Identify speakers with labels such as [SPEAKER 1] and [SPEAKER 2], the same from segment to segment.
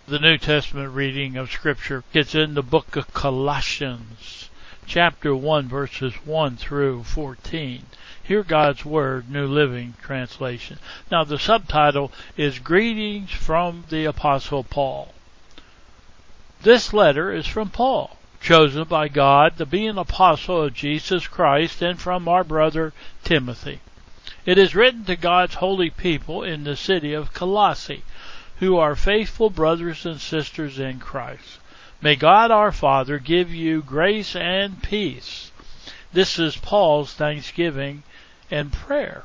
[SPEAKER 1] The New Testament reading of Scripture is in the book of Colossians, chapter 1, verses 1 through 14. Hear God's Word, New Living Translation. Now the subtitle is Greetings from the Apostle Paul. This letter is from Paul, chosen by God to be an apostle of Jesus Christ, and from our brother Timothy. It is written to God's holy people in the city of Colossae, who are faithful brothers and sisters in Christ. May God our Father give you grace and peace. This is Paul's thanksgiving and prayer.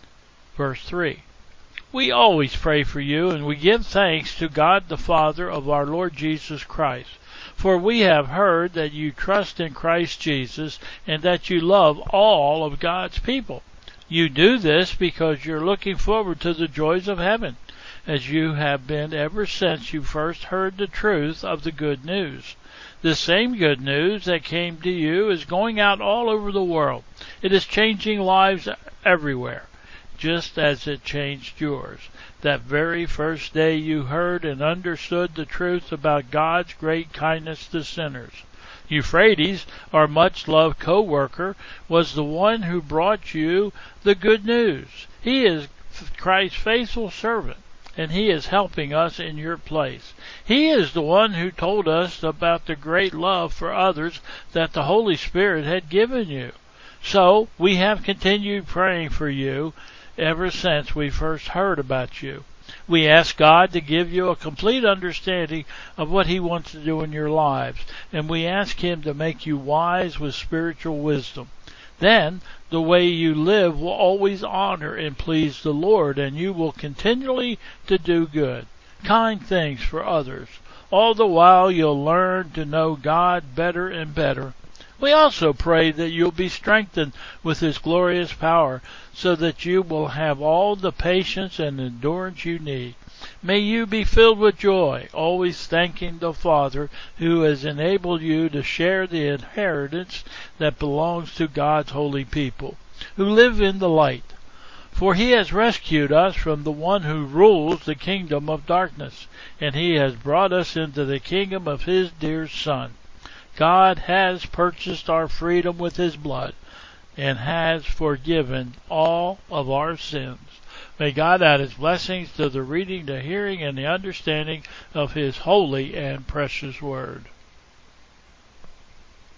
[SPEAKER 1] Verse 3. We always pray for you, and we give thanks to God the Father of our Lord Jesus Christ. For we have heard that you trust in Christ Jesus, and that you love all of God's people. You do this because you're looking forward to the joys of heaven, as you have been ever since you first heard the truth of the good news. The same good news that came to you is going out all over the world. It is changing lives everywhere, just as it changed yours. That very first day you heard and understood the truth about God's great kindness to sinners. Euphrates, our much-loved co-worker, was the one who brought you the good news. He is Christ's faithful servant, and he is helping us in your place. He is the one who told us about the great love for others that the Holy Spirit had given you. So we have continued praying for you ever since we first heard about you. We ask God to give you a complete understanding of what He wants to do in your lives, and we ask Him to make you wise with spiritual wisdom. Then the way you live will always honor and please the Lord, and you will continually to do good, kind things for others. All the while you'll learn to know God better and better. We also pray that you'll be strengthened with His glorious power, so that you will have all the patience and endurance you need. May you be filled with joy, always thanking the Father who has enabled you to share the inheritance that belongs to God's holy people, who live in the light. For He has rescued us from the one who rules the kingdom of darkness, and He has brought us into the kingdom of His dear Son. God has purchased our freedom with His blood, and has forgiven all of our sins. May God add His blessings to the reading, the hearing, and the understanding of His holy and precious Word.